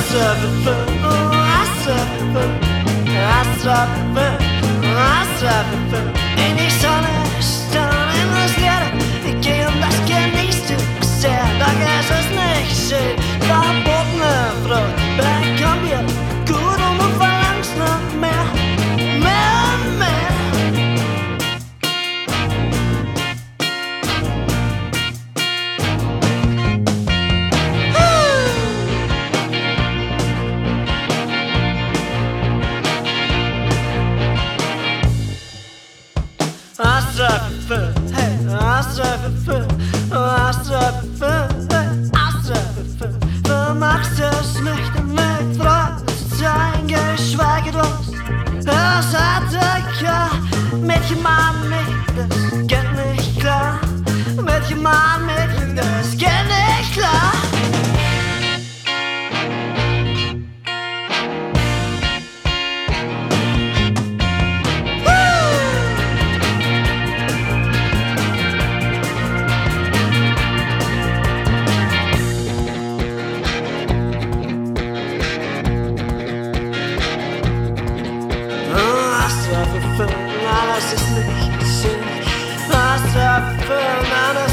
In die Sonne staan in das Leere. Ich geh das genießt du sehr. Doch es ist nicht schön. Verbotene Frau, bekomm dir gut und du verlangst noch mehr. Mehr und mehr. Vermagst es nicht mit Freude zu sein, geschweige bloß, es hatte ja Mädchen, Mann, nicht, das geht nicht klar. Mädchen, Mann, Mädchen, das geht nicht klar. Alles ist nicht schön, was dafür, alles